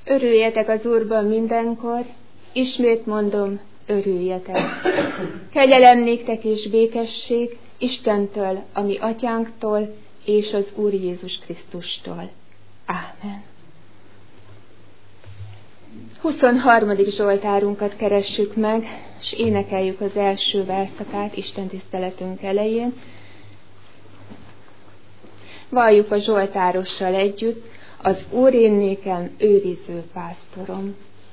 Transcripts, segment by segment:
Örüljetek az Úrban mindenkor, ismét mondom, örüljetek. Kegyelem néktek és békesség Istentől, a mi atyánktól, és az Úr Jézus Krisztustól. Ámen. 23. Zsoltárunkat keressük meg, és énekeljük az első verszakát Isten tiszteletünk elején. Valljuk a zsoltárossal együtt: az Úr én nékem őriző pásztorom.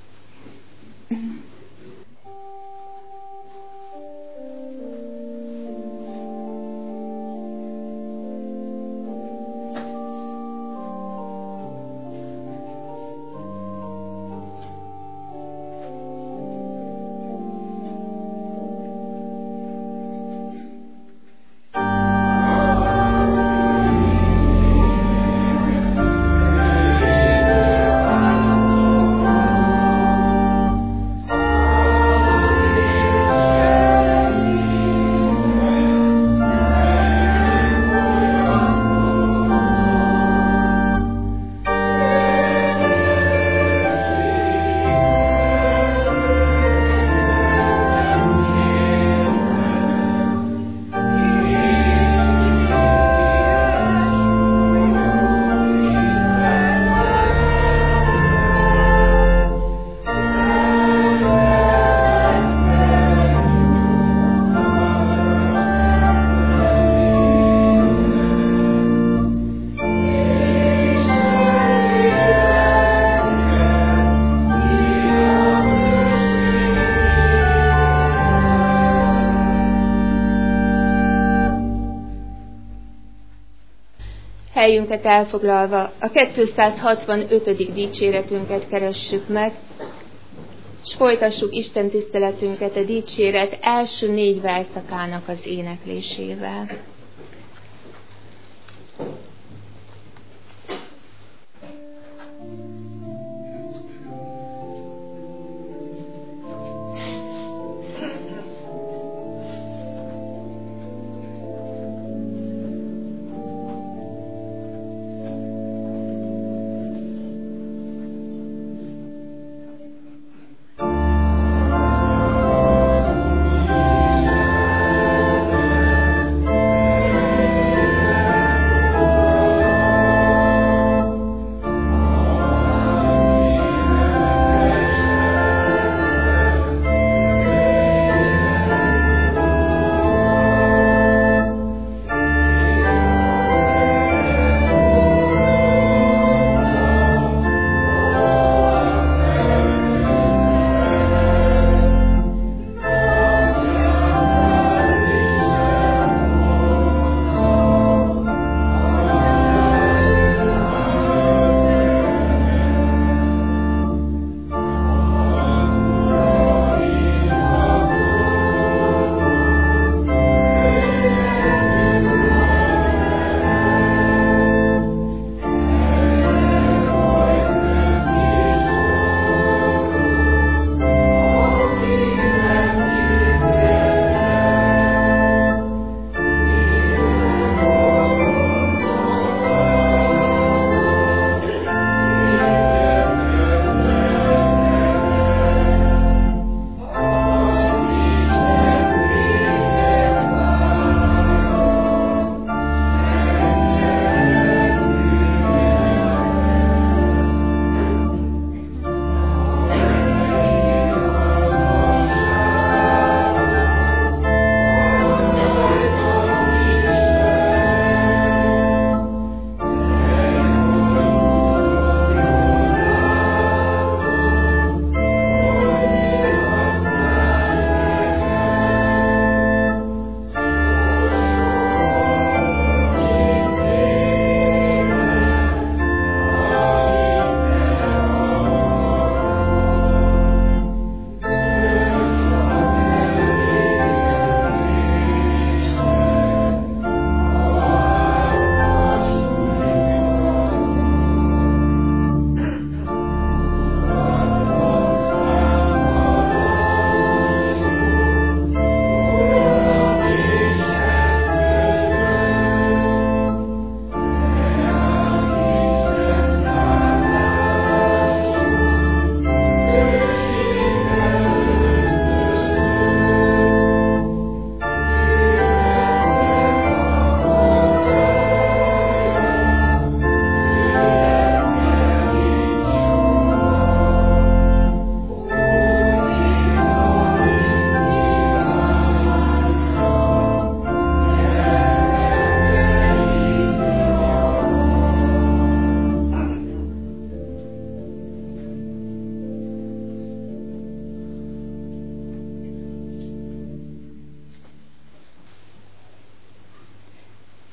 Helyünket elfoglalva a 265. dicséretünket keressük meg, és folytassuk Isten tiszteletünket a dicséret első 4 verszakának az éneklésével.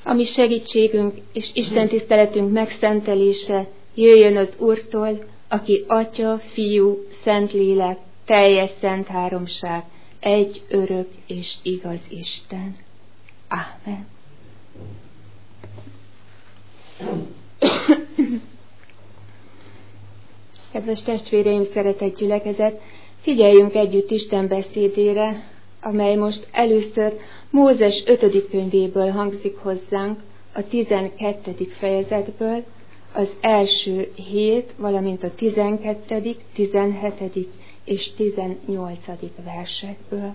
ami segítségünk és Isten tiszteletünk megszentelése jöjjön az Úrtól, aki Atya, Fiú, Szentlélek, teljes szent háromság, egy örök és igaz Isten. Ámen. Kedves testvéreim, szeretett gyülekezet, figyeljünk együtt Isten beszédére, amely most először Mózes 5. könyvéből hangzik hozzánk, a 12. fejezetből, az első 7, valamint a 12., 17. és 18. versekből.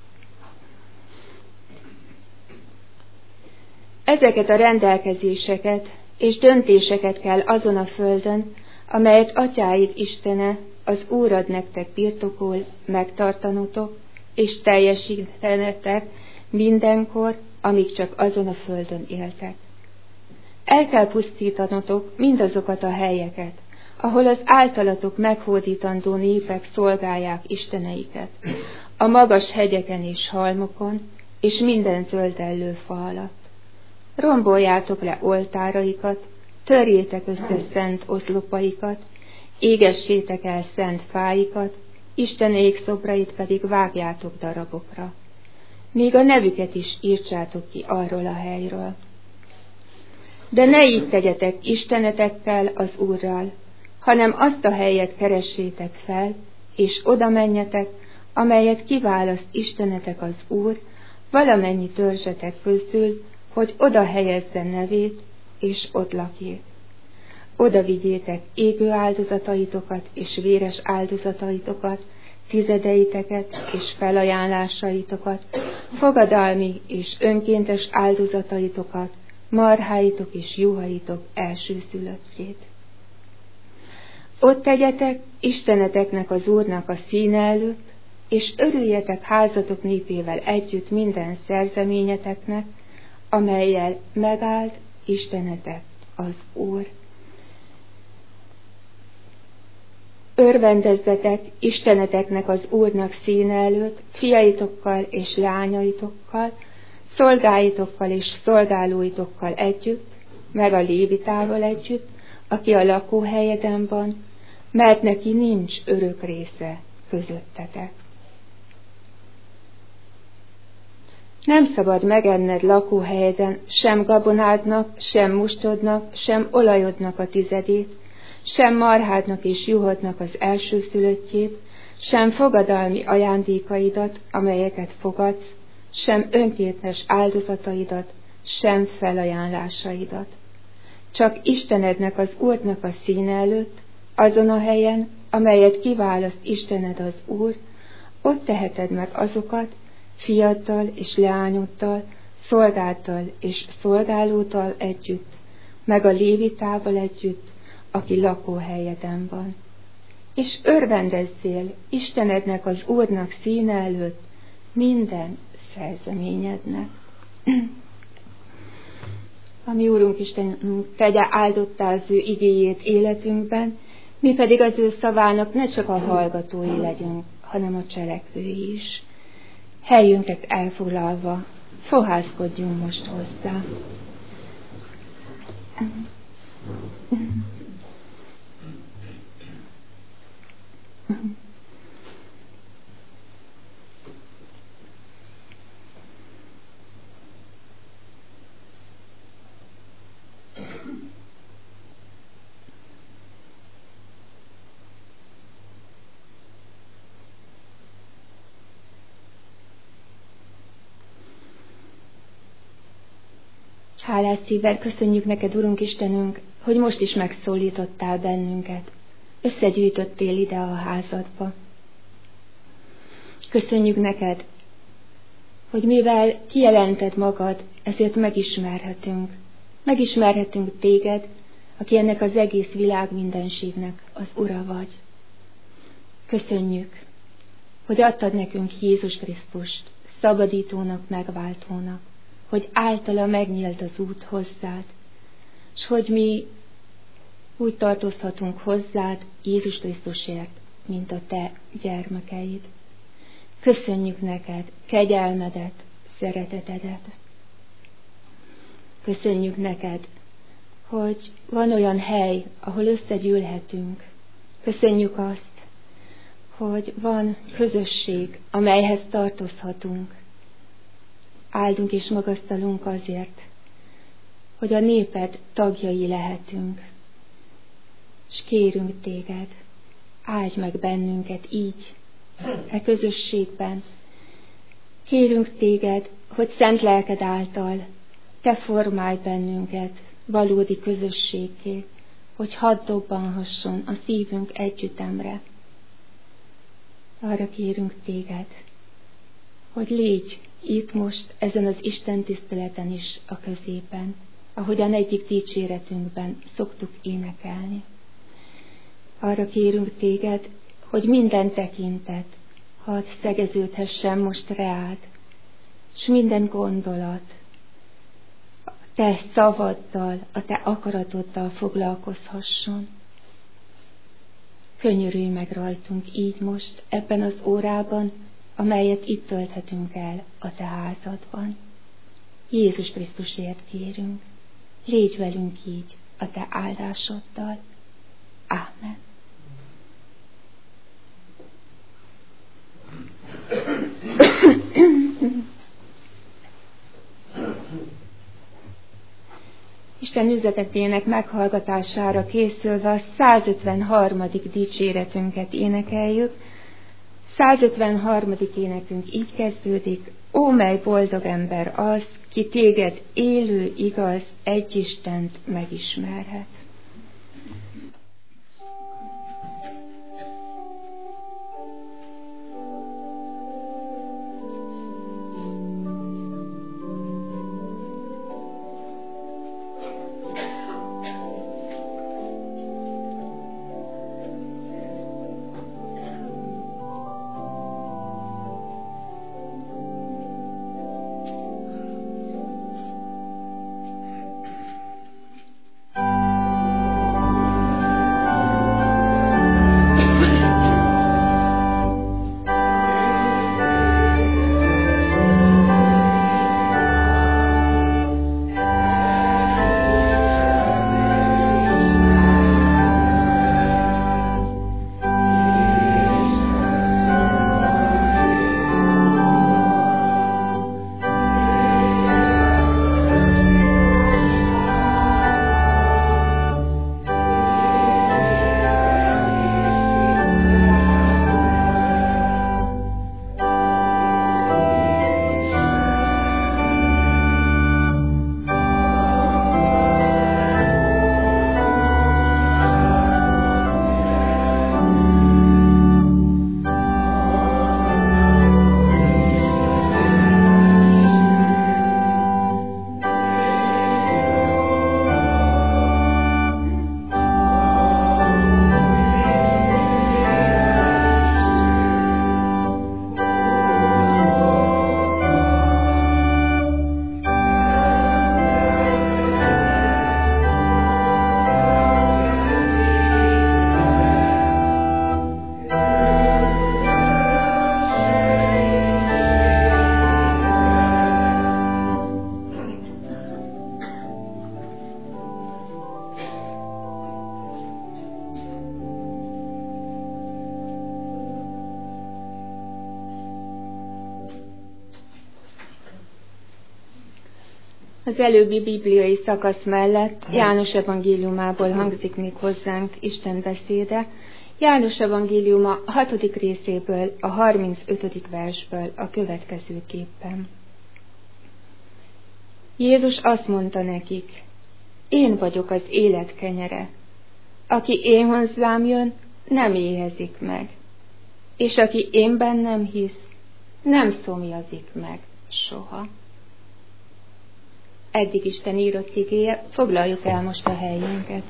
Ezeket a rendelkezéseket és döntéseket kell azon a földön, amelyet atyáid Istene, az Úr ad nektek birtokul, megtartanotok, és teljesítenetek mindenkor, amíg csak azon a földön éltek. El kell pusztítanotok mindazokat a helyeket, ahol az általatok meghódítandó népek szolgálják isteneiket, a magas hegyeken és halmokon, és minden zöldellő fa alatt. Romboljátok le oltáraikat, törjétek össze szent oszlopaikat, égessétek el szent fáikat, isteneik szobrait pedig vágjátok darabokra. Még a nevüket is írtsátok ki arról a helyről. De ne így tegyetek istenetekkel, az Úrral, hanem azt a helyet keressétek fel, és oda menjetek, amelyet kiválaszt istenetek az Úr, valamennyi törzsetek közül, hogy oda helyezzen nevét, és ott lakjék. Oda vigyétek égő áldozataitokat és véres áldozataitokat, tizedeiteket és felajánlásaitokat, fogadalmi és önkéntes áldozataitokat, marháitok és juhaitok elsőszülöttjét. Ott tegyetek isteneteknek az Úrnak a színe előtt, és örüljetek házatok népével együtt minden szerzeményeteknek, amellyel megállt istenetek az Úr. Örvendezzetek isteneteknek az Úrnak színe előtt, fiaitokkal és lányaitokkal, szolgáitokkal és szolgálóitokkal együtt, meg a lévitával együtt, aki a lakóhelyeden van, mert neki nincs örök része közöttetek. Nem szabad megenned lakóhelyeden sem gabonádnak, sem mustodnak, sem olajodnak a tizedét, sem marhádnak és juhodnak az elsőszülöttjét, sem fogadalmi ajándékaidat, amelyeket fogadsz, sem önkéntes áldozataidat, sem felajánlásaidat. Csak Istenednek az Úrnak a színe előtt, azon a helyen, amelyet kiválaszt Istened az Úr, ott teheted meg azokat, fiaddal és leányoddal, szolgáddal és szolgálóddal együtt, meg a lévitával együtt, aki lakóhelyeden van. És örvendezzél Istenednek az Úrnak színe előtt minden szerzeményednek. A mi Úrunk Istenünk tegye áldottá az ő igéjét életünkben, mi pedig az ő szavának ne csak a hallgatói legyünk, hanem a cselekvői is. Helyünket elfoglalva, fohászkodjunk most hozzá. Hálás szívvel köszönjük neked, Urunk Istenünk, hogy most is megszólítottál bennünket, összegyűjtöttél ide a házadba. Köszönjük neked, hogy mivel kijelented magad, ezért megismerhetünk téged, aki ennek az egész világ mindenségnek az Ura vagy. Köszönjük, hogy adtad nekünk Jézus Krisztust, szabadítónak, megváltónak, hogy általa megnyílt az út hozzád, és hogy mi úgy tartozhatunk hozzád Jézus Krisztusért, mint a te gyermekeid. Köszönjük neked kegyelmedet, szeretetedet. Köszönjük neked, hogy van olyan hely, ahol összegyűlhetünk. Köszönjük azt, hogy van közösség, amelyhez tartozhatunk. Áldunk és magasztalunk azért, hogy a néped tagjai lehetünk. És kérünk téged, áldj meg bennünket így, e közösségben. Kérünk téged, hogy szent lelked által te formálj bennünket valódi közösségké, hogy hadd dobbanhasson a szívünk együttemre. Arra kérünk téged, hogy légy itt most ezen az Isten tiszteleten is a középen, ahogyan egyik dicséretünkben szoktuk énekelni. Arra kérünk téged, hogy minden tekintet hadd szegeződhessen most reád, s minden gondolat a te szavaddal, a te akaratoddal foglalkozhasson. Könyörülj meg rajtunk így most, ebben az órában, amelyet itt tölthetünk el a te házadban. Jézus Krisztusért kérünk, légy velünk így a te áldásoddal. Ámen. Isten üzenetének meghallgatására készülve a 153. dicséretünket énekeljük. 153. énekünk így kezdődik: Ó, mely boldog ember az, ki téged élő, igaz, egy Istent megismerhet. Az előbbi bibliai szakasz mellett János evangéliumából hangzik még hozzánk Isten beszéde. János evangéliuma 6. részéből, a 35. versből a következőképpen. Jézus azt mondta nekik: Én vagyok az élet kenyere. Aki én hozzám jön, nem éhezik meg, és aki én bennem hisz, nem szomjazik meg soha. Eddig Isten írott igéje, foglaljuk el most a helyünket.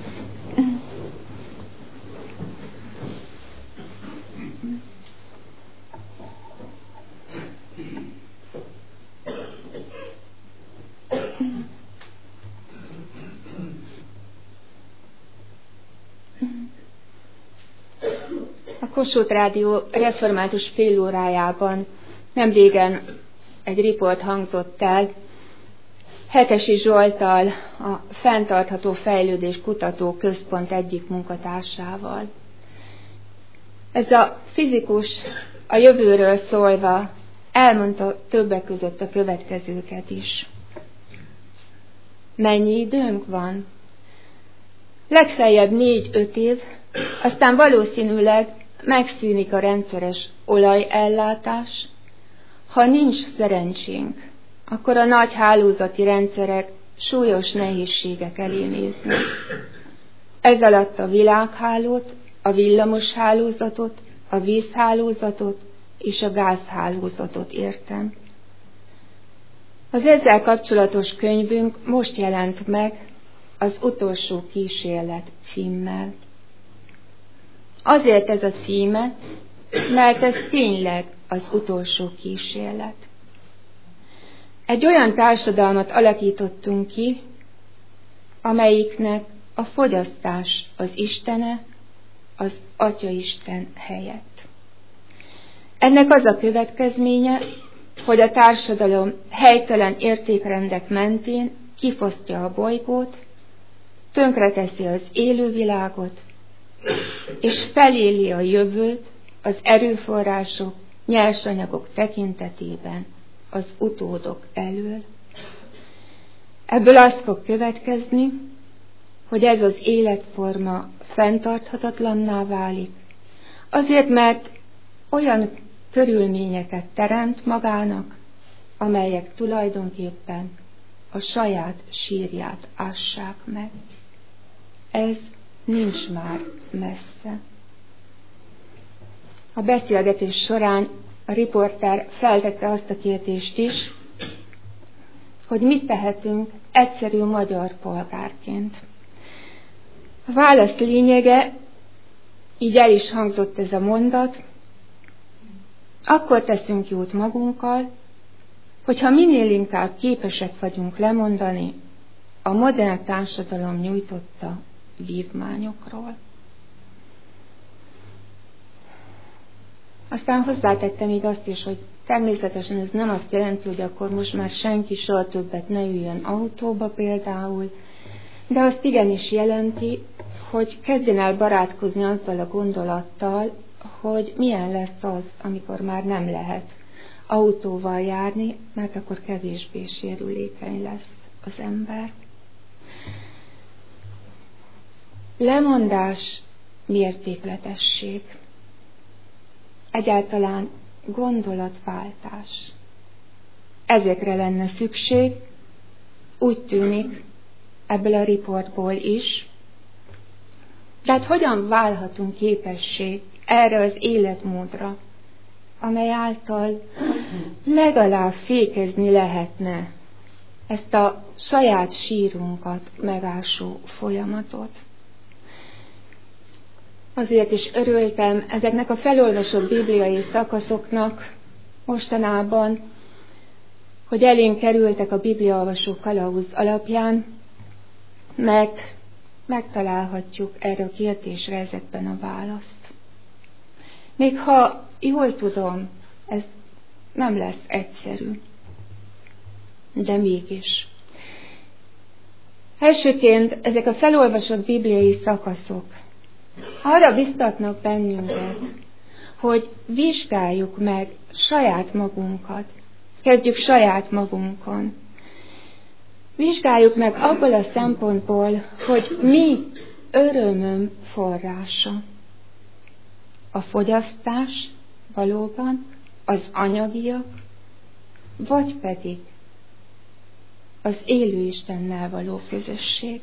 A Kossuth Rádió református félórájában nemrégen egy riport hangzott el Hetesi Zsolttal, a Fenntartható Fejlődés Kutató Központ egyik munkatársával. Ez a fizikus a jövőről szólva elmondta többek között a következőket is. Mennyi időnk van? Legfeljebb 4-5 év, aztán valószínűleg megszűnik a rendszeres olajellátás. Ha nincs szerencsénk, akkor a nagy hálózati rendszerek súlyos nehézségek elé néznek. Ez alatt a világhálót, a villamos hálózatot, a vízhálózatot és a gázhálózatot értem. Az ezzel kapcsolatos könyvünk most jelent meg, az Utolsó kísérlet címmel. Azért ez a címe, mert ez tényleg az utolsó kísérlet. Egy olyan társadalmat alakítottunk ki, amelyiknek a fogyasztás az istene, az Atyaisten helyett. Ennek az a következménye, hogy a társadalom helytelen értékrendek mentén kifosztja a bolygót, tönkreteszi az élővilágot, és feléli a jövőt az erőforrások, nyersanyagok tekintetében az utódok elől. Ebből az fog következni, hogy ez az életforma fenntarthatatlanná válik, azért mert olyan körülményeket teremt magának, amelyek tulajdonképpen a saját sírját ássák meg. Ez nincs már messze. A beszélgetés során a riporter feltette azt a kérdést is, hogy mit tehetünk egyszerű magyar polgárként. A válasz lényege, így el is hangzott ez a mondat, akkor teszünk jót magunkkal, hogyha minél inkább képesek vagyunk lemondani a modern társadalom nyújtotta vívmányokról. Aztán hozzátettem még azt is, hogy természetesen ez nem azt jelenti, hogy akkor most már senki soha többet ne üljön autóba például, de azt igenis jelenti, hogy kezdjen el barátkozni azzal a gondolattal, hogy milyen lesz az, amikor már nem lehet autóval járni, mert akkor kevésbé sérülékeny lesz az ember. Lemondás, mértékletesség. Egyáltalán gondolatváltás. Ezekre lenne szükség, úgy tűnik ebből a riportból is. De hát hogyan válhatunk képessé erre az életmódra, amely által legalább fékezni lehetne ezt a saját sírunkat megásó folyamatot. Azért is örültem ezeknek a felolvasott bibliai szakaszoknak mostanában, hogy elénk kerültek a bibliaolvasó kalauz alapján, mert megtalálhatjuk erre a kérdésre ezekben a választ. Még ha jól tudom, ez nem lesz egyszerű, de mégis. Elsőként ezek a felolvasott bibliai szakaszok arra biztatnak bennünket, hogy vizsgáljuk meg saját magunkat, kezdjük saját magunkon. Vizsgáljuk meg abból a szempontból, hogy mi örömöm forrása. A fogyasztás valóban, az anyagiak, vagy pedig az élő Istennel való közösség.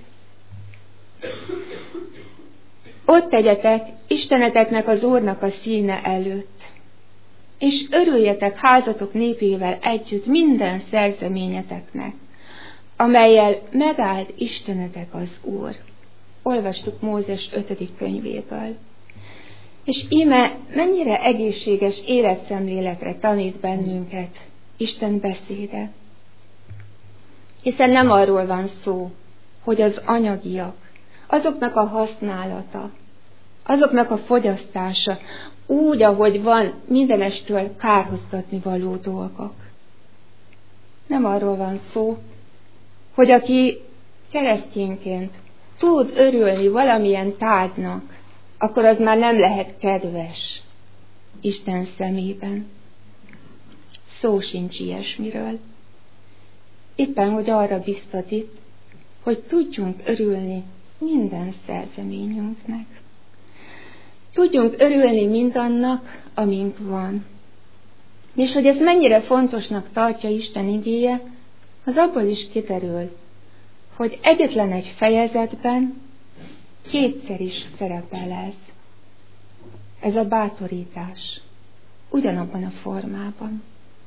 Ott tegyetek Isteneteknek az Úrnak a színe előtt, és örüljetek házatok népével együtt minden szerzeményeteknek, amellyel megállt Istenetek az Úr. Olvastuk Mózes 5. könyvéből. És íme mennyire egészséges életszemléletre tanít bennünket Isten beszéde. Hiszen nem arról van szó, hogy az anyagiak, azoknak a használata, azoknak a fogyasztása úgy, ahogy van, mindenestől kárhoztatni való dolgok. Nem arról van szó, hogy aki keresztényként tud örülni valamilyen tárgynak, akkor az már nem lehet kedves Isten szemében. Szó sincs ilyesmiről. Éppen, hogy arra biztat itt, hogy tudjunk örülni minden szerzeményünknek. Tudjunk örülni mindannak, amink van. És hogy ez mennyire fontosnak tartja Isten igéje, az abból is kiderül, hogy egyetlen egy fejezetben kétszer is szerepel ez. Ez a bátorítás. Ugyanabban a formában.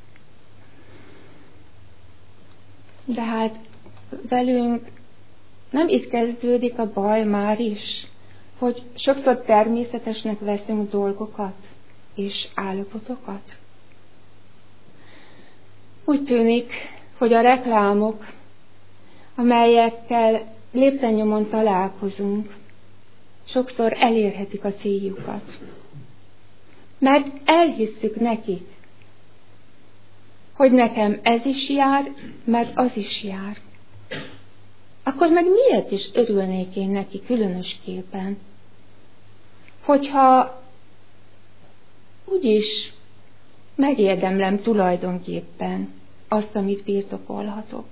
De hát velünk nem itt kezdődik a baj már is, hogy sokszor természetesnek veszünk dolgokat és állapotokat. Úgy tűnik, hogy a reklámok, amelyekkel lépten-nyomon találkozunk, sokszor elérhetik a céljukat. Mert elhisszük nekik, hogy nekem ez is jár, meg az is jár. Akkor meg miért is örülnék én neki különösképpen? Hogyha úgyis megérdemlem tulajdonképpen azt, amit birtokolhatok.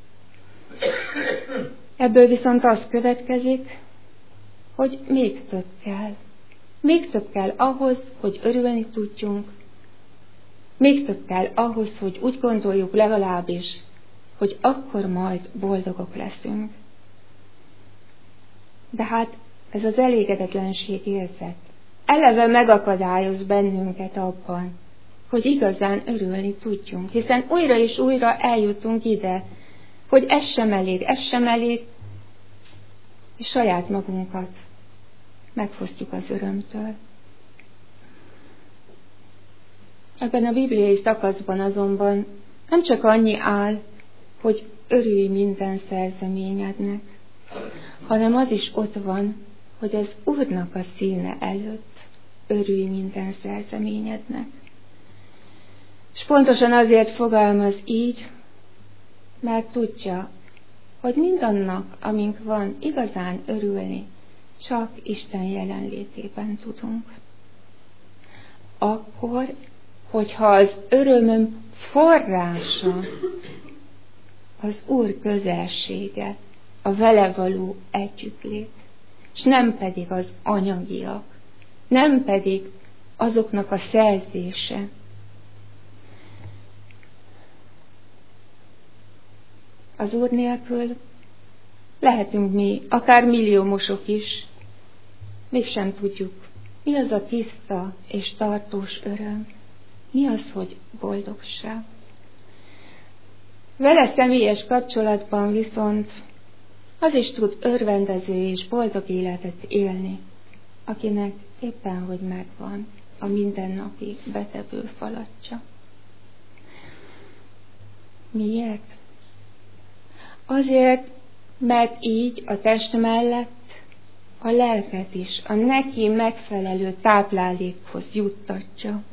Ebből viszont az következik, hogy még több kell. Még több kell ahhoz, hogy örülni tudjunk. Még több kell ahhoz, hogy úgy gondoljuk legalábbis, hogy akkor majd boldogok leszünk. De hát ez az elégedetlenség érzet eleve megakadályoz bennünket abban, hogy igazán örülni tudjunk, hiszen újra és újra eljutunk ide, hogy ez sem elég, és saját magunkat megfosztjuk az örömtől. Ebben a bibliai szakaszban azonban nem csak annyi áll, hogy örülj minden szerzeményednek, hanem az is ott van, hogy az Úrnak a színe előtt örülj minden szerzeményednek. És pontosan azért fogalmaz így, mert tudja, hogy mindannak, amink van, igazán örülni, csak Isten jelenlétében tudunk. Akkor, hogyha az örömöm forrása az Úr közelsége, a vele való együttlét, és nem pedig az anyagiak, nem pedig azoknak a szerzése. Az Úr nélkül lehetünk mi, akár milliómosok is, mégsem tudjuk, mi az a tiszta és tartós öröm, mi az, hogy boldogság. Vele személyes kapcsolatban viszont az is tud örvendező és boldog életet élni, akinek éppen, hogy megvan a mindennapi betevő falatja. Miért? Azért, mert így a test mellett a lelket is a neki megfelelő táplálékhoz juttatja.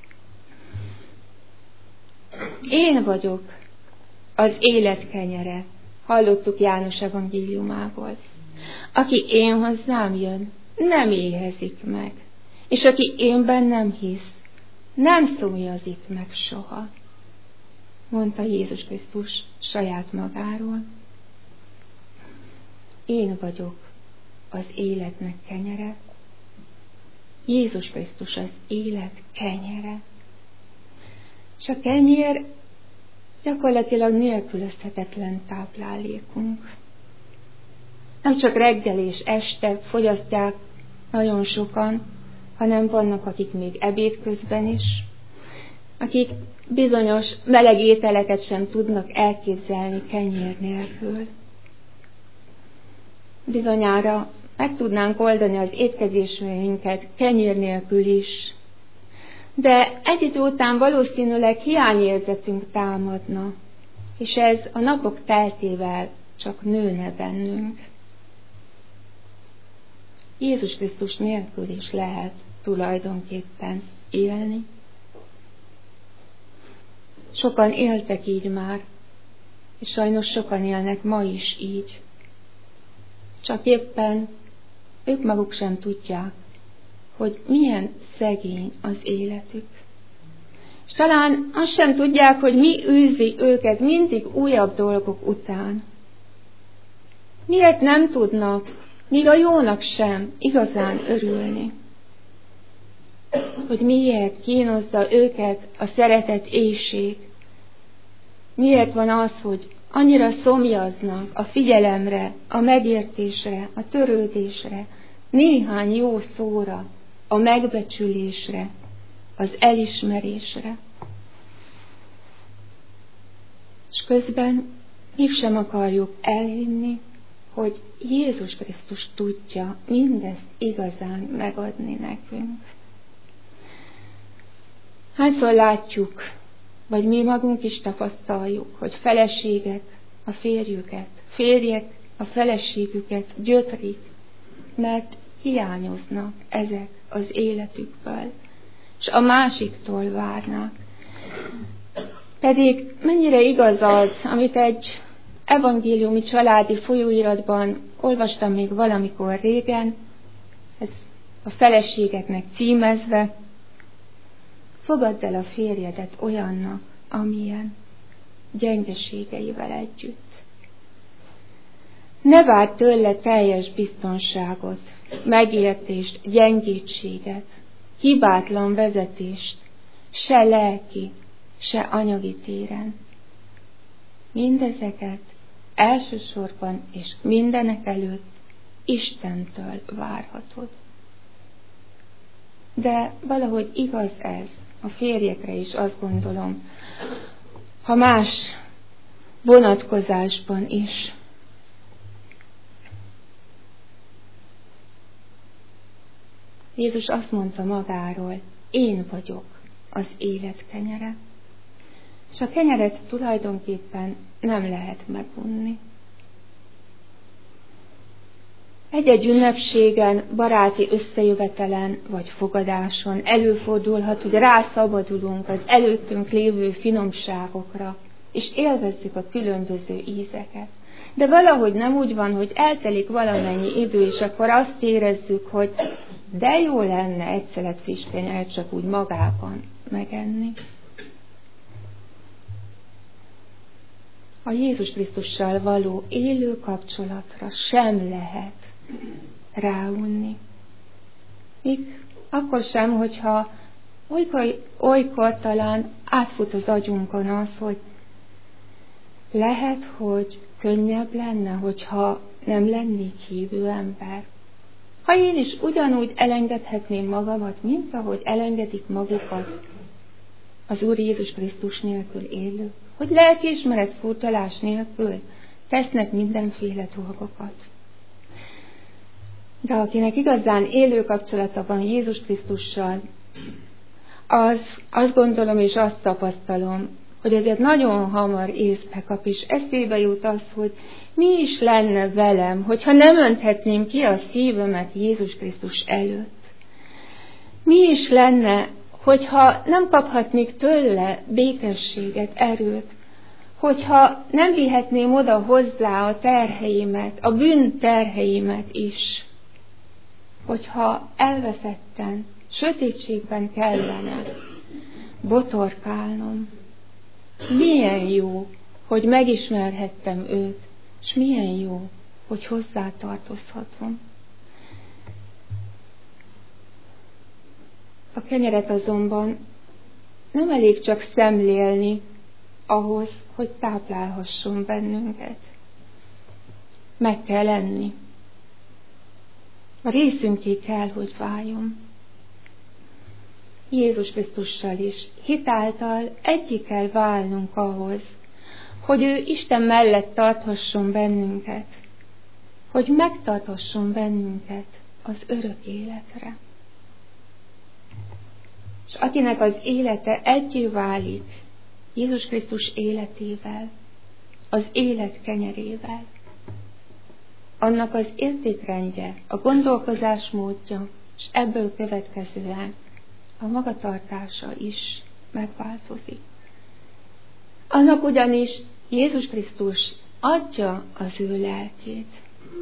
Én vagyok az élet kenyere, hallottuk János evangéliumából. Aki én hozzám jön, nem éhezik meg, és aki én bennem hisz, nem szomjazik meg soha, mondta Jézus Krisztus saját magáról. Én vagyok az életnek kenyere. Jézus Krisztus az élet kenyere. És a kenyér gyakorlatilag nélkülözhetetlen táplálékunk. Nem csak reggel és este fogyasztják nagyon sokan, hanem vannak, akik még ebéd közben is, akik bizonyos meleg ételeket sem tudnak elképzelni kenyér nélkül. Bizonyára meg tudnánk oldani az étkezésünket kenyér nélkül is, de egy idő után valószínűleg hiányérzetünk támadna, és ez a napok teltével csak nőne bennünk. Jézus Krisztus nélkül is lehet tulajdonképpen élni. Sokan éltek így már, és sajnos sokan élnek ma is így. Csak éppen ők maguk sem tudják, hogy milyen szegény az életük. És talán azt sem tudják, hogy mi űzi őket mindig újabb dolgok után. Miért nem tudnak, míg a jónak sem igazán örülni? Hogy miért kínozza őket a szeretet éhség? Miért van az, hogy annyira szomjaznak a figyelemre, a megértésre, a törődésre, néhány jó szóra, a megbecsülésre, az elismerésre? És közben mégsem akarjuk elhinni, hogy Jézus Krisztus tudja mindezt igazán megadni nekünk. Hányszor látjuk, vagy mi magunk is tapasztaljuk, hogy feleségek a férjüket, férjek a feleségüket gyötrik, mert hiányoznak ezek az életükből, és a másiktól várnak. Pedig mennyire igaz az, amit egy evangéliumi családi folyóiratban olvastam még valamikor régen, ez a feleségeknek címezve: fogadd el a férjedet olyannak, amilyen, gyengeségeivel együtt. Ne várd tőle teljes biztonságot, megértést, gyengétséget, hibátlan vezetést, se lelki, se anyagi téren. Mindezeket elsősorban és mindenek előtt Istentől várhatod. De valahogy igaz ez a férjekre is, azt gondolom, ha más vonatkozásban is. Jézus azt mondta magáról: én vagyok az élet kenyere. És a kenyeret tulajdonképpen nem lehet megunni. Egy-egy ünnepségen, baráti összejövetelen vagy fogadáson előfordulhat, hogy rászabadulunk az előttünk lévő finomságokra, és élvezzük a különböző ízeket. De valahogy nem úgy van, hogy eltelik valamennyi idő, és akkor azt érezzük, hogy de jó lenne egy szelet friss kenyeret csak úgy magában megenni. A Jézus Krisztussal való élő kapcsolatra sem lehet ráunni. Még akkor sem, hogyha olykor talán átfut az agyunkon az, hogy lehet, hogy könnyebb lenne, hogyha nem lennék hívő ember. Ha én is ugyanúgy elengedhetném magamat, mint ahogy elengedik magukat az Úr Jézus Krisztus nélkül élők, hogy lelkiismeret furdalás nélkül tesznek mindenféle dolgokat. De akinek igazán élő kapcsolata van Jézus Krisztussal, az azt gondolom és azt tapasztalom, hogy ezért nagyon hamar észbe kap, és eszébe jut az, hogy mi is lenne velem, hogyha nem önthetném ki a szívemet Jézus Krisztus előtt. Mi is lenne, hogyha nem kaphatnék tőle békességet, erőt, hogyha nem vihetném oda hozzá a terheimet, a bűn terheimet is, hogyha elveszetten, sötétségben kellene botorkálnom. Milyen jó, hogy megismerhettem őt, és milyen jó, hogy hozzá tartozhatom. A kenyeret azonban nem elég csak szemlélni ahhoz, hogy táplálhasson bennünket. Meg kell enni. A részünké kell, hogy váljon. Jézus Krisztussal is hitáltal egyik kell válnunk ahhoz, hogy ő Isten mellett tarthasson bennünket, hogy megtarthasson bennünket az örök életre. És akinek az élete egyé válik Jézus Krisztus életével, az élet kenyerével, annak az értékrendje, a gondolkozásmódja, és ebből következően a magatartása is megváltozik. Annak ugyanis Jézus Krisztus adja az ő lelkét.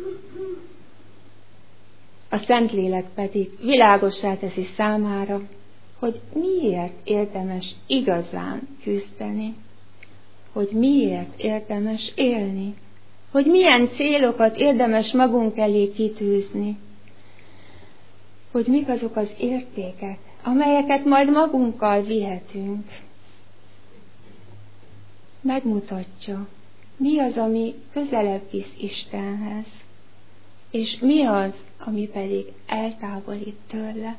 A Szentlélek pedig világossá teszi számára, hogy miért érdemes igazán küzdeni, hogy miért érdemes élni, hogy milyen célokat érdemes magunk elé kitűzni, hogy mik azok az értékek, amelyeket majd magunkkal vihetünk. Megmutatja, mi az, ami közelebb visz Istenhez, és mi az, ami pedig eltávolít tőle.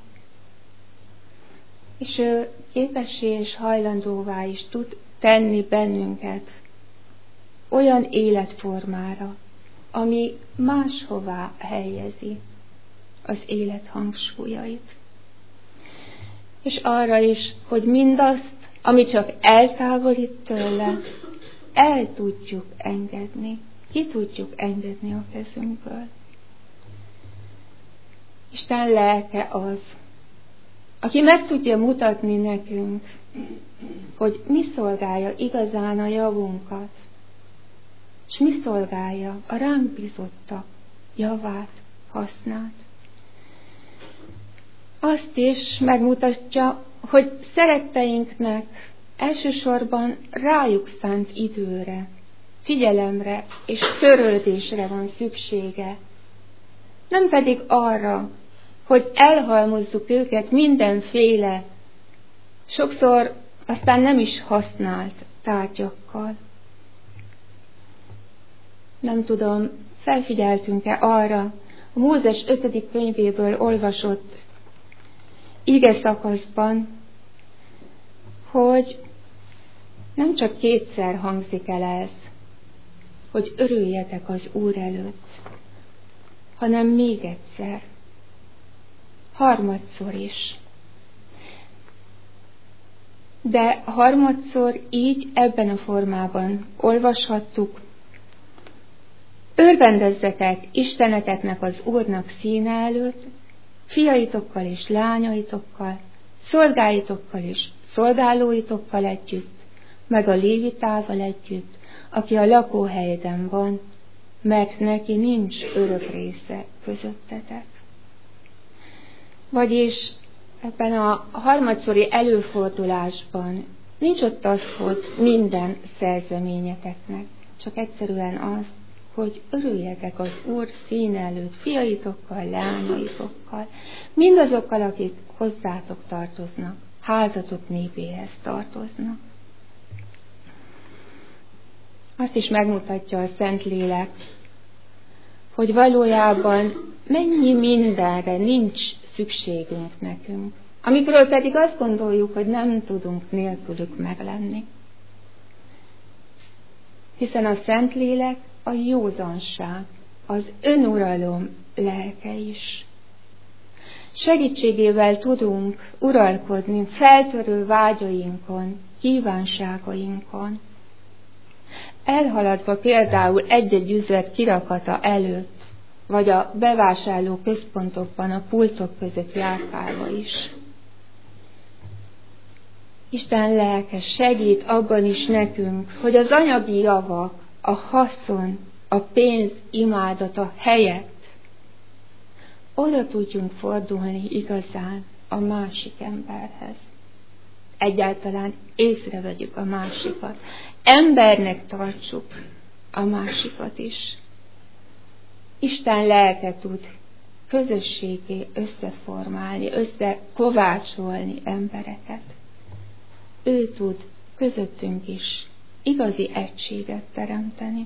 És ő képessé és hajlandóvá is tud tenni bennünket olyan életformára, ami máshová helyezi az élet hangsúlyait. És arra is, hogy mindazt, ami csak eltávolít tőle, el tudjuk engedni, ki tudjuk engedni a kezünkből. Isten lelke az, aki meg tudja mutatni nekünk, hogy mi szolgálja igazán a javunkat, és mi szolgálja a ránk bízottak javát, hasznát. Azt is megmutatja, hogy szeretteinknek elsősorban rájuk szánt időre, figyelemre és törődésre van szüksége, nem pedig arra, hogy elhalmozzuk őket mindenféle, sokszor aztán nem is használt tárgyakkal. Nem tudom, felfigyeltünk-e arra, a Mózes 5. könyvéből olvasott ige szakaszban, hogy nem csak kétszer hangzik el ez, hogy örüljetek az Úr előtt, hanem még egyszer, harmadszor is. De harmadszor így ebben a formában olvashattuk: örvendezzetek Isteneteknek az Úrnak színe előtt, fiaitokkal és lányaitokkal, szolgáitokkal és szolgálóitokkal együtt, meg a lévitával együtt, aki a lakóhelyeden van, mert neki nincs örök része közöttetek. Vagyis ebben a harmadszori előfordulásban nincs ott az, hogy minden szerzeményeteknek, csak egyszerűen az, hogy örüljetek az Úr színe előtt fiaitokkal, lányaitokkal, mindazokkal, akik hozzátok tartoznak, házatok népéhez tartoznak. Azt is megmutatja a Szentlélek, hogy valójában mennyi mindenre nincs szükségünk nekünk, amikről pedig azt gondoljuk, hogy nem tudunk nélkülük meglenni. Hiszen a Szentlélek a józanság, az önuralom lelke is. Segítségével tudunk uralkodni feltörő vágyainkon, kívánságainkon. Elhaladva például egy-egy üzlet kirakata előtt, vagy a bevásárló központokban a pultok között járkálva is. Isten lelke segít abban is nekünk, hogy az anyagi javak, a haszon, a pénz imádata helyett oda tudjunk fordulni igazán a másik emberhez. Egyáltalán észrevegyük a másikat. Embernek tartsuk a másikat is. Isten lelke tud közösségé összeformálni, összekovácsolni embereket. Ő tud közöttünk is igazi egységet teremteni.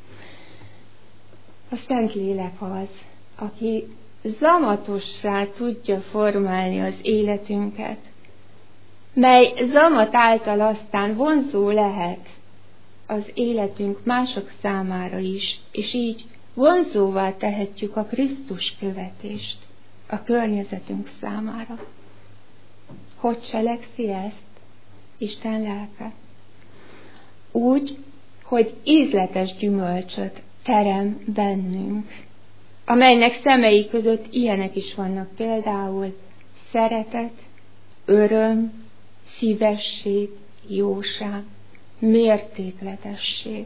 A Szentlélek az, aki zamatossá tudja formálni az életünket, mely zamat által aztán vonzó lehet az életünk mások számára is, és így vonzóvá tehetjük a Krisztus követést a környezetünk számára. Hogy cselekszi ezt Isten lelke? Úgy, hogy ízletes gyümölcsöt terem bennünk, amelynek szemei között ilyenek is vannak, például szeretet, öröm, szívesség, jóság, mértékletesség.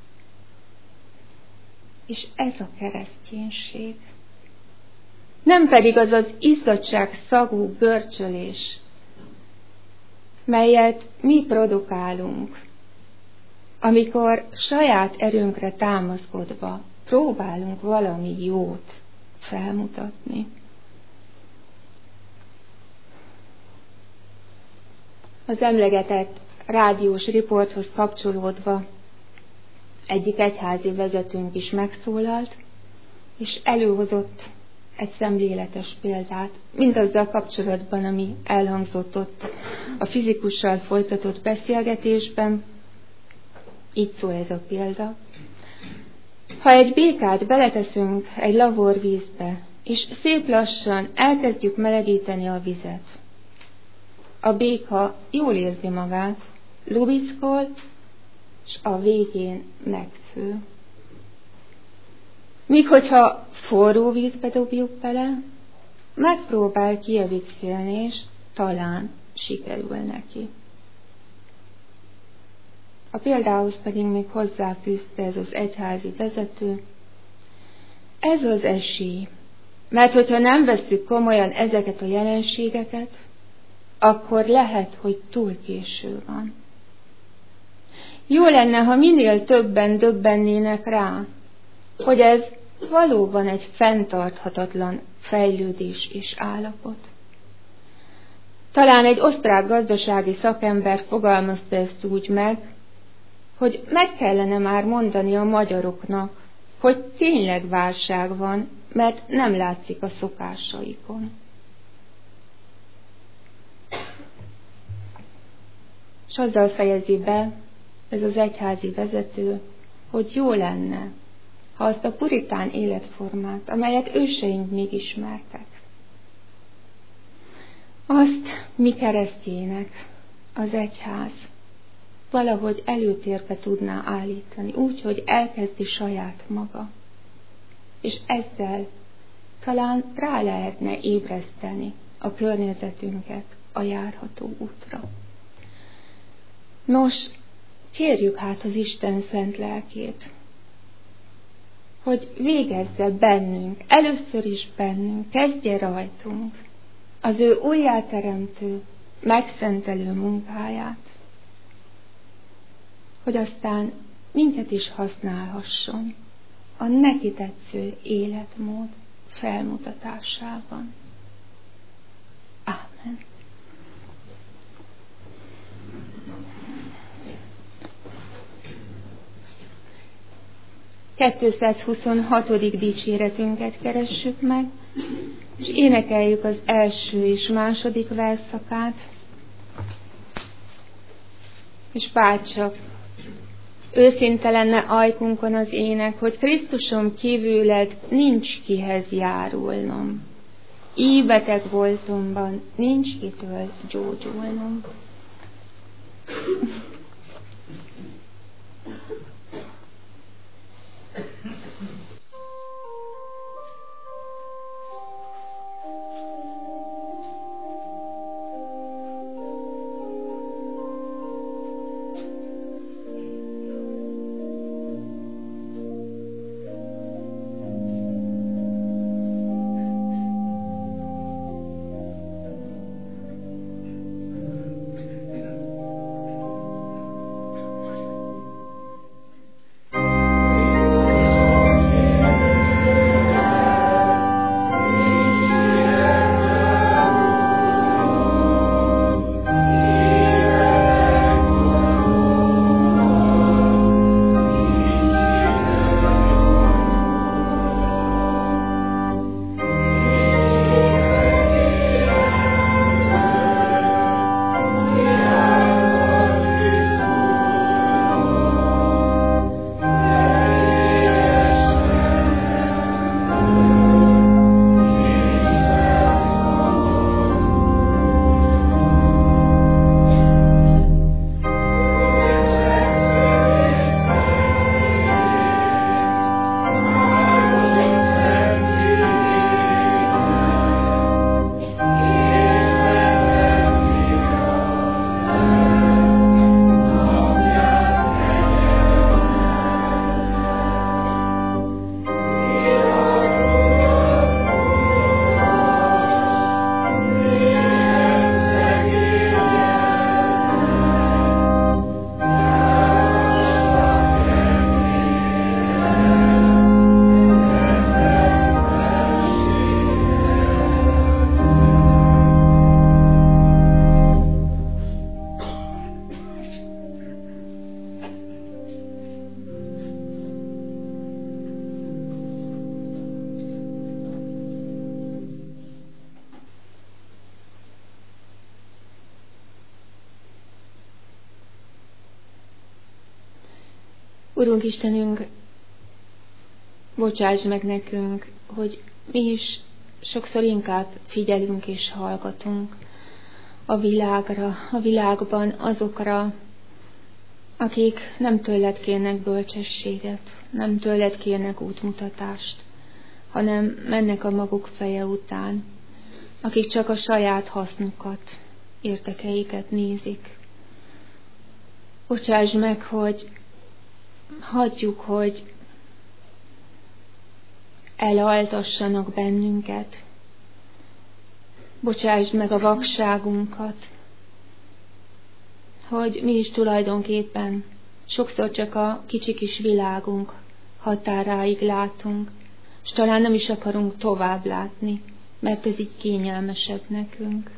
És ez a kereszténység. Nem pedig az az izzadság szagú görcsölés, melyet mi produkálunk, amikor saját erőnkre támaszkodva próbálunk valami jót felmutatni. Az emlegetett rádiós riporthoz kapcsolódva egyik egyházi vezetőnk is megszólalt, és előhozott egy szemléletes példát, mindazzal kapcsolatban, ami elhangzott ott a fizikussal folytatott beszélgetésben. Így szól ez a példa. Ha egy békát beleteszünk egy lavorvízbe, és szép lassan elkezdjük melegíteni a vizet, a béka jól érzi magát, lubickol, és a végén megfő. Míg hogyha forró vízbe dobjuk bele, megpróbál kijavítszelni, és talán sikerül neki. A példához pedig még hozzáfűzte ez az egyházi vezető. Ez az esély, mert hogyha nem vesszük komolyan ezeket a jelenségeket, akkor lehet, hogy túl késő van. Jó lenne, ha minél többen döbbennének rá, hogy ez valóban egy fenntarthatatlan fejlődés és állapot. Talán egy osztrák gazdasági szakember fogalmazta ezt úgy meg, hogy meg kellene már mondani a magyaroknak, hogy tényleg válság van, mert nem látszik a szokásaikon. És azzal fejezi be ez az egyházi vezető, hogy jó lenne, ha azt a puritán életformát, amelyet őseink még ismertek, azt mi keresztjének az egyház valahogy előtérbe tudná állítani, úgy, hogy elkezdi saját maga. És ezzel talán rá lehetne ébreszteni a környezetünket a járható útra. Nos, kérjük hát az Isten szent lelkét, hogy végezze bennünk, először is bennünk, kezdje rajtunk az ő újjáteremtő, megszentelő munkáját, hogy aztán minket is használhasson a neki tetsző életmód felmutatásában. Ámen. ...226. dicséretünket keressük meg, és énekeljük az első és második versszakát, és bárcsak őszinte lenne ajkunkon az ének, hogy Krisztusom kívüled nincs kihez járulnom. Így beteg voltomban nincs kitől gyógyulnom. Urunk Istenünk, bocsáss meg nekünk, hogy mi is sokszor inkább figyelünk és hallgatunk a világra, a világban azokra, akik nem tőled kérnek bölcsességet, nem tőled kérnek útmutatást, hanem mennek a maguk feje után, akik csak a saját hasznukat, érdekeiket nézik. Bocsáss meg, hogy hagyjuk, hogy elaltassanak bennünket. Bocsásd meg a vakságunkat, hogy mi is tulajdonképpen sokszor csak a kicsi kis világunk határáig látunk, és talán nem is akarunk tovább látni, mert ez így kényelmesebb nekünk.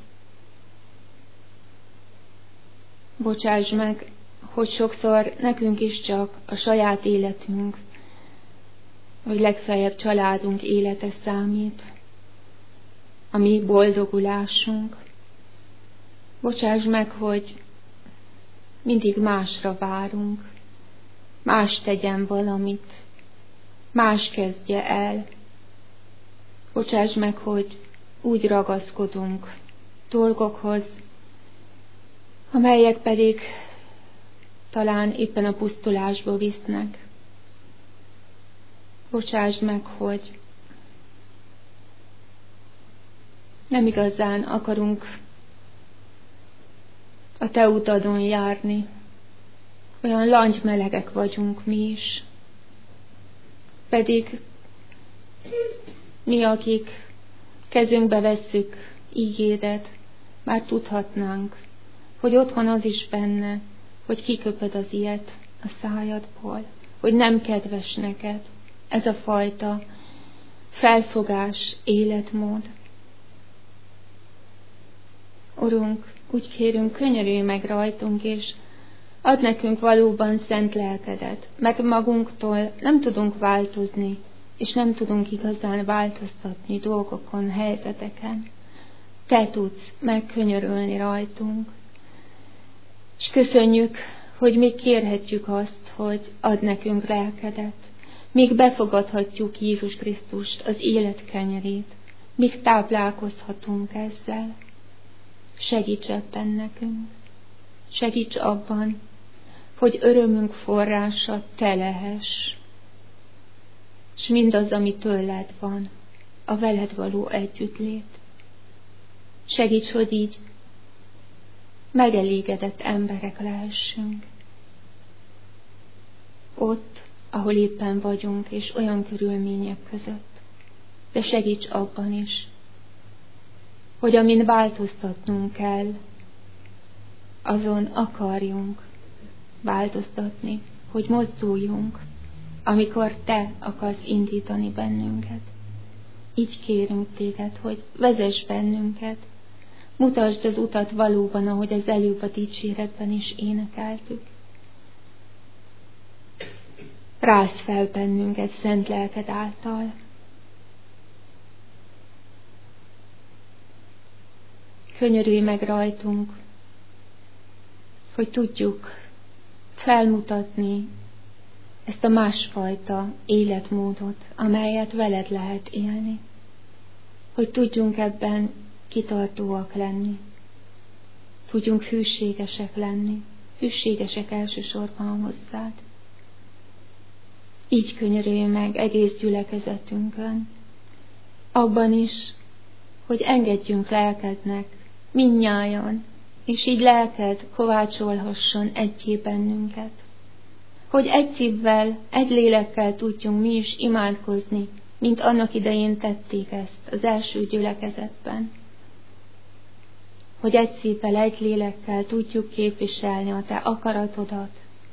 Bocsáss meg, hogy sokszor nekünk is csak a saját életünk, vagy legfeljebb családunk élete számít, a mi boldogulásunk. Bocsáss meg, hogy mindig másra várunk, más tegyen valamit, más kezdje el. Bocsáss meg, hogy úgy ragaszkodunk dolgokhoz, amelyek pedig talán éppen a pusztulásba visznek. Bocsáss meg, hogy nem igazán akarunk a te utadon járni. Olyan langymelegek vagyunk mi is. Pedig mi, akik kezünkbe vesszük ígédet, már tudhatnánk, hogy otthon az is benne, hogy kiköpöd az ilyet a szájadból, hogy nem kedves neked ez a fajta felfogás, életmód. Urunk, úgy kérünk, könyörülj meg rajtunk, és add nekünk valóban szent lelkedet, mert magunktól nem tudunk változni, és nem tudunk igazán változtatni dolgokon, helyzeteken. Te tudsz megkönyörülni rajtunk. És köszönjük, hogy még kérhetjük azt, hogy add nekünk lelkedet, még befogadhatjuk Jézus Krisztust, az élet kenyerét, még táplálkozhatunk ezzel. Segíts ebben nekünk, segíts abban, hogy örömünk forrása te lehess, és mindaz, ami tőled van, a veled való együttlét. Segíts, hogy így megelégedett emberek lehessünk. Ott, ahol éppen vagyunk, és olyan körülmények között. De segíts abban is, hogy amin változtatnunk kell, azon akarjunk változtatni, hogy mozduljunk, amikor te akarsz indítani bennünket. Így kérünk téged, hogy vezess bennünket, mutasd az utat valóban, ahogy az előbb a dicséretben is énekeltük. Rázd fel bennünket szent lelked által. Könyörülj meg rajtunk, hogy tudjuk felmutatni ezt a másfajta életmódot, amelyet veled lehet élni. Hogy tudjunk ebben kitartóak lenni. Tudjunk hűségesek lenni. Hűségesek elsősorban hozzád. Így könyörülj meg egész gyülekezetünkön. Abban is, hogy engedjünk lelkednek, mindnyájan, és így lelked kovácsolhasson egyé bennünket. Hogy egy szívvel, egy lélekkel tudjunk mi is imádkozni, mint annak idején tették ezt az első gyülekezetben. Hogy egy szívvel, egy lélekkel tudjuk képviselni a te akaratodat.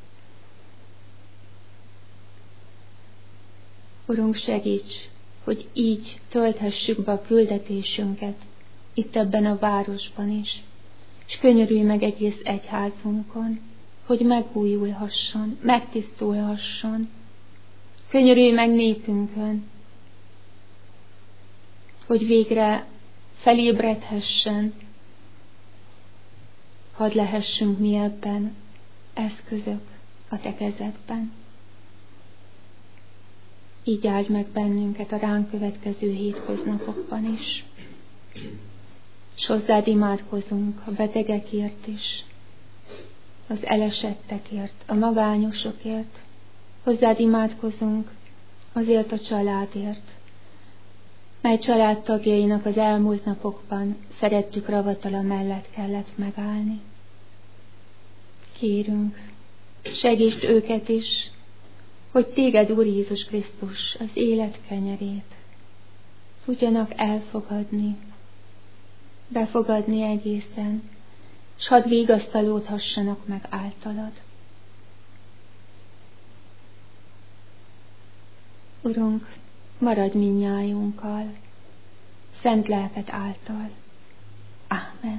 Urunk, segíts, hogy így tölthessük be a küldetésünket, itt ebben a városban is, és könyörülj meg egész egyházunkon, hogy megújulhasson, megtisztulhasson. Könyörülj meg népünkön, hogy végre felébredhessen, hadd lehessünk mi ebben eszközök a te kezedben. így áld meg bennünket a ránk következő hétköznapokban is. És hozzád imádkozunk a betegekért is, az elesettekért, a magányosokért. Hozzád imádkozunk azért a családért, mely családtagjainak az elmúlt napokban szerettük ravatala mellett kellett megállni. Kérünk, segítsd őket is, hogy téged, Úr Jézus Krisztus, az élet kenyerét tudjanak elfogadni, befogadni egészen, s hadd vigasztalódhassanak meg általad. Urunk, maradj mindnyájunkkal, szent lelked által. Ámen.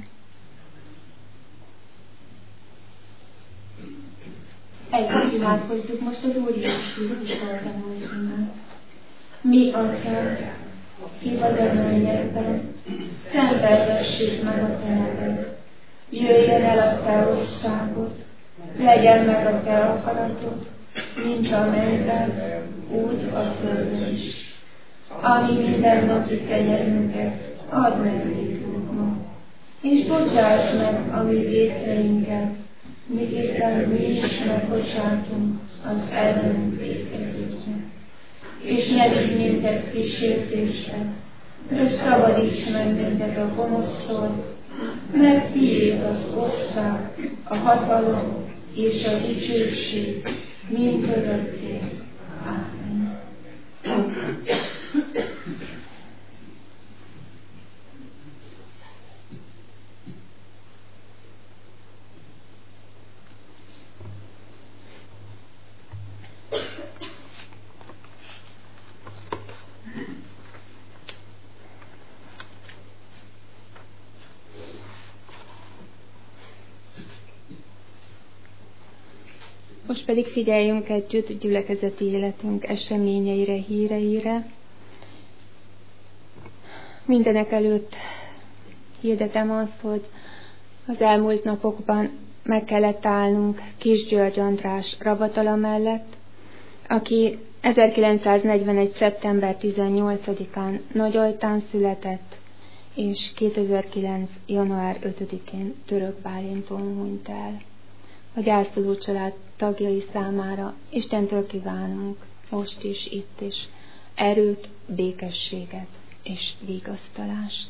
Együtt imádkozzuk most az Úr Jézus Krisztusról tanult imát. Mi, Atyánk, ki vagy a mennyekben, szenteltessék meg a te neved. Jöjjön el a te országod, legyen meg a te akaratod, mint a mennyben, úgy a földön is. Ami mindennapi kenyerünket add meg nékünk ma, és bocsáss meg a mi vétkeinket, miképpen mi is megbocsátunk az ellenünk vétkezőknek. És ne vigy minket kísértésbe, de szabadíts meg minket a gonosztól, mert tiéd az ország, a hatalom és a dicsőség mind örökké. Ámen. Most pedig figyeljünk együtt gyülekezeti életünk eseményeire, híreire. Mindenek előtt hirdetem azt, hogy az elmúlt napokban meg kellett állnunk Kis György András ravatala mellett, aki 1941. szeptember 18-án Nagyoltán született, és 2009. január 5-én Török Bálinton hunyt el. A gyászoló család tagjai számára Istentől kívánunk most is, itt is erőt, békességet és vigasztalást.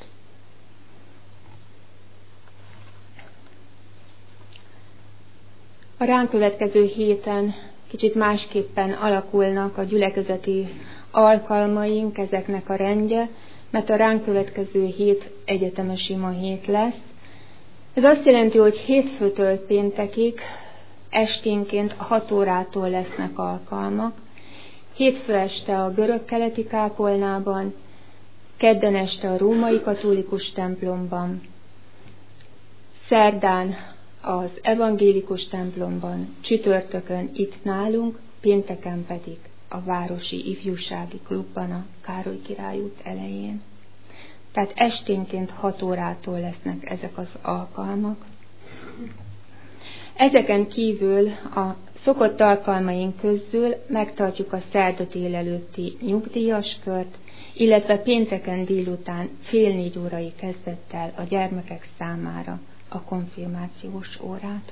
A ránk következő héten kicsit másképpen alakulnak a gyülekezeti alkalmaink, ezeknek a rendje, mert a ránk következő hét egyetemes ima hét lesz. Ez azt jelenti, hogy hétfőtől péntekig esténként 6 órától lesznek alkalmak. Hétfő este a görög-keleti kápolnában, kedden este a római katolikus templomban, szerdán az evangélikus templomban, csütörtökön itt nálunk, pénteken pedig a Városi Ifjúsági Klubban a Károly Király út elején. Tehát esténként 6 órától lesznek ezek az alkalmak. Ezeken kívül a szokott alkalmaink közül megtartjuk a szerda délelőtti nyugdíjas kört, illetve pénteken délután 3:30 órai kezdettel a gyermekek számára a konfirmációs órát.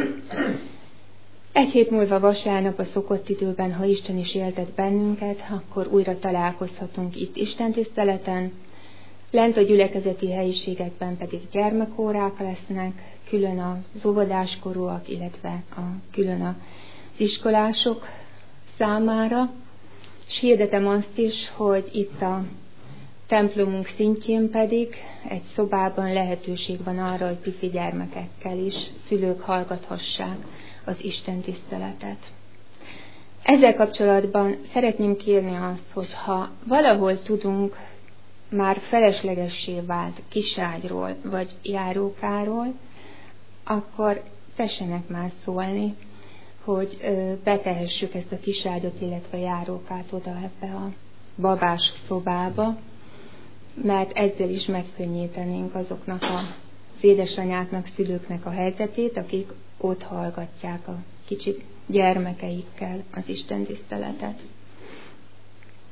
Egy hét múlva vasárnap a szokott időben, ha Isten is éltet bennünket, akkor újra találkozhatunk itt istentiszteleten. Lent a gyülekezeti helyiségekben pedig gyermekórák lesznek, külön az óvodáskorúak, illetve külön az iskolások számára. És hirdetem azt is, hogy itt a templomunk szintjén pedig egy szobában lehetőség van arra, hogy pici gyermekekkel is szülők hallgathassák az istentiszteletet. Ezzel kapcsolatban szeretném kérni azt, hogy ha valahol tudunk már feleslegessé vált kiságyról vagy járókáról, akkor tessenek már szólni, hogy betehessük ezt a kiságyot, illetve járókát oda ebbe a babás szobába, mert ezzel is megkönnyítenénk azoknak az édesanyáknak, szülőknek a helyzetét, akik ott hallgatják a kicsi gyermekeikkel az istentiszteletet.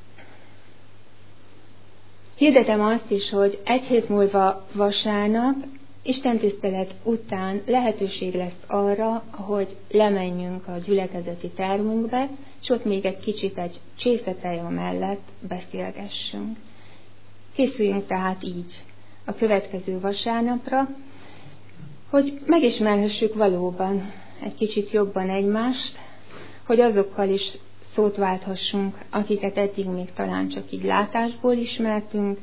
Hirdetem azt is, hogy egy hét múlva vasárnap, istentisztelet után lehetőség lesz arra, hogy lemenjünk a gyülekezeti termünkbe, és ott még egy kicsit egy csészeteja mellett beszélgessünk. Készüljünk tehát így a következő vasárnapra, hogy megismerhessük valóban egy kicsit jobban egymást, hogy azokkal is szót válthassunk, akiket eddig még talán csak így látásból ismertünk.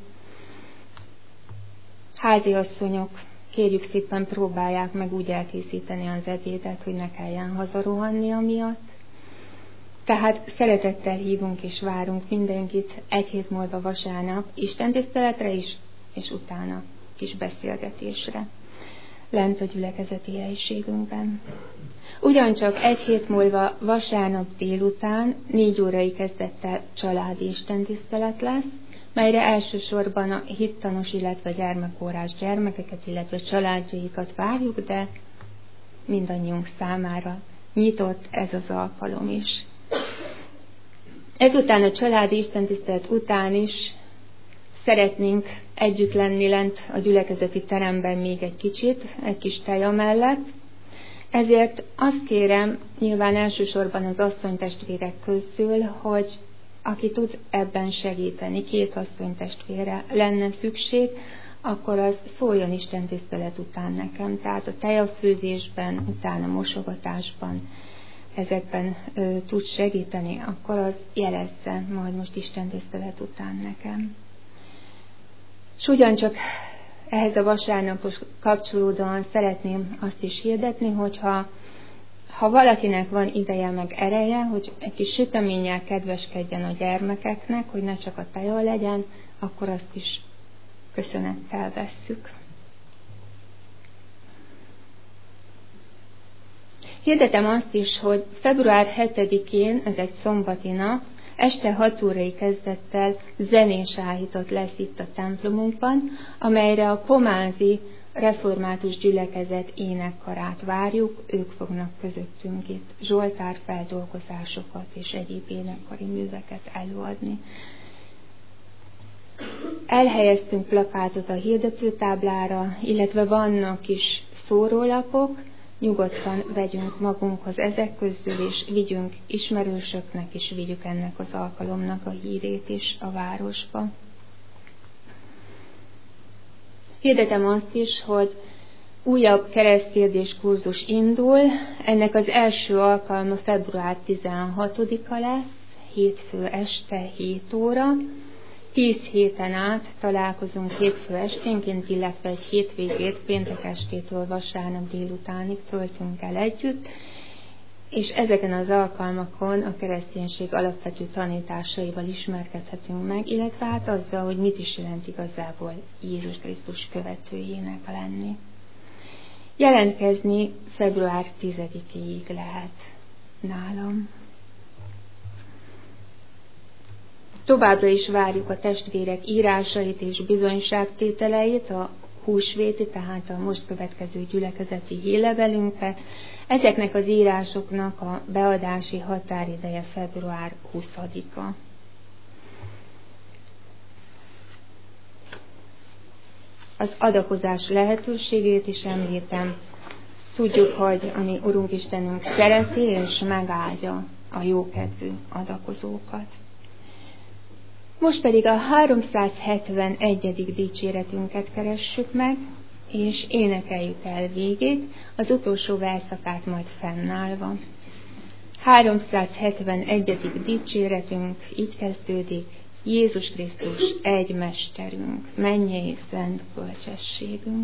Háziasszonyok, kérjük szépen próbálják meg úgy elkészíteni az ebédet, hogy ne kelljen hazarohanni amiatt. Tehát szeretettel hívunk és várunk mindenkit egy hét múlva vasárnap istentiszteletre is, és utána kis beszélgetésre lent a gyülekezeti helyiségünkben. Ugyancsak egy hét múlva vasárnap délután 4 órai kezdettel családi istentisztelet lesz, melyre elsősorban a hittanos, illetve gyermekórás gyermekeket, illetve családjaikat várjuk, de mindannyiunk számára nyitott ez az alkalom is. Ezután a családi istentisztelet után is szeretnénk együtt lenni lent a gyülekezeti teremben még egy kicsit, egy kis teja mellett. Ezért azt kérem, nyilván elsősorban az asszonytestvérek közül, hogy aki tud ebben segíteni, 2 asszonytestvére lenne szükség, akkor az szóljon istentisztelet után nekem. Tehát a tejafőzésben, utána mosogatásban, ezekben tud segíteni, akkor az jelezze majd most istentisztelet után nekem. És ugyancsak ehhez a vasárnapos kapcsolódóan szeretném azt is hirdetni, hogyha valakinek van ideje meg ereje, hogy egy kis süteménnyel kedveskedjen a gyermekeknek, hogy ne csak a teja legyen, akkor azt is köszönettel vesszük. Hirdetem azt is, hogy február 7-én, ez egy szombati nap, este 6 órai kezdettel zenés áhítat lesz itt a templomunkban, amelyre a pomázi református gyülekezet énekkarát várjuk, ők fognak közöttünk itt zsoltár feldolgozásokat és egyéb énekkari műveket előadni. Elhelyeztünk plakátot a hirdetőtáblára, illetve vannak is szórólapok, nyugodtan vegyünk magunkhoz ezek közül, és vigyünk ismerősöknek, és vigyük ennek az alkalomnak a hírét is a városba. Hirdetem azt is, hogy újabb keresztkérdés kurzus indul. Ennek az első alkalma február 16-a lesz, hétfő este 7 óra. 10 héten át találkozunk hétfő esténként, illetve egy hétvégét péntek estétől vasárnap délutánig töltünk el együtt, és ezeken az alkalmakon a kereszténység alapvető tanításaival ismerkedhetünk meg, illetve hát azzal, hogy mit is jelent igazából Jézus Krisztus követőjének lenni. Jelentkezni február 10-ig lehet nálam. Továbbra is várjuk a testvérek írásait és bizonyságtételeit a húsvéti, tehát a most következő gyülekezeti hírlevelünkre. Ezeknek az írásoknak a beadási határideje február 20-a. Az adakozás lehetőségét is említem. Tudjuk, hogy ami Urunk Istenünk szereti és megáldja a jókedvű adakozókat. Most pedig a 371. dicséretünket keressük meg, és énekeljük el végig, az utolsó verszakát majd fennállva. 371. dicséretünk így kezdődik: Jézus Krisztus egy mesterünk, mennyei szent bölcsességünk.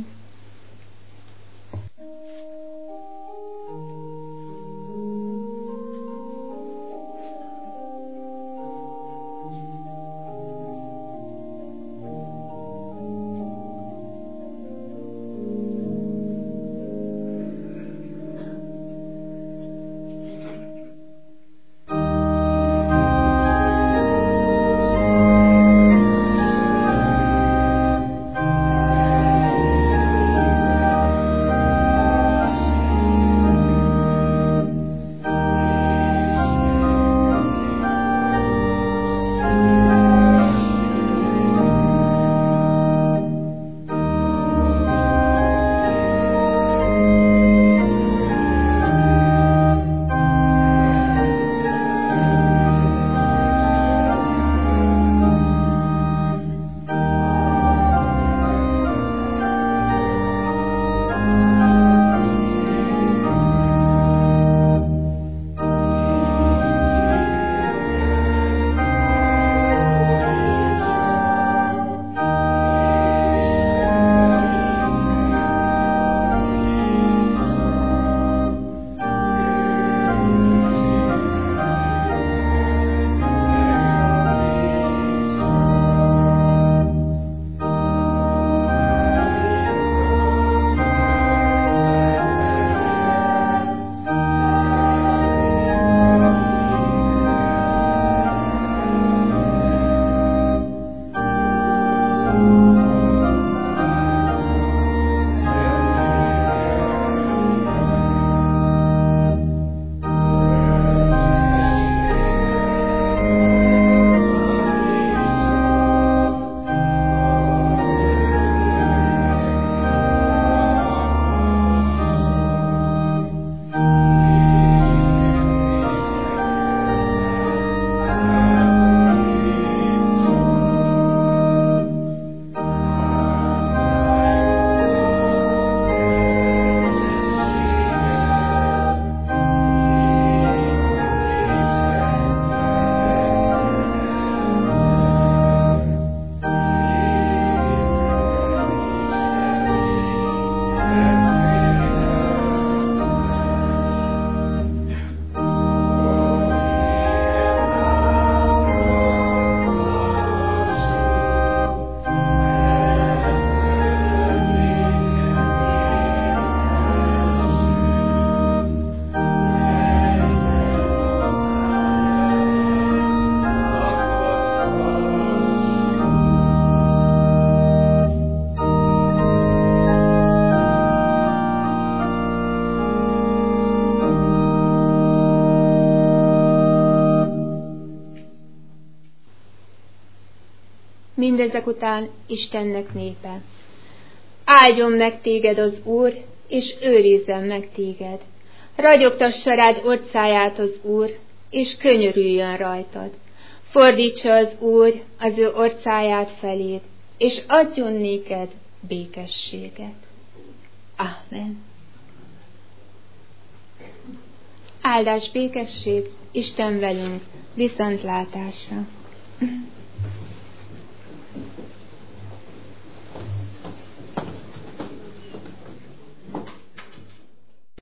mindezek után Istennek népe. Áldjon meg téged az Úr, és őrizzen meg téged. Ragyogtassa rád orcáját az Úr, és könyörüljön rajtad. Fordítsa az Úr az ő orcáját feléd, és adjon néked békességet. Amen. Áldás, békesség, Isten velünk, viszontlátásra.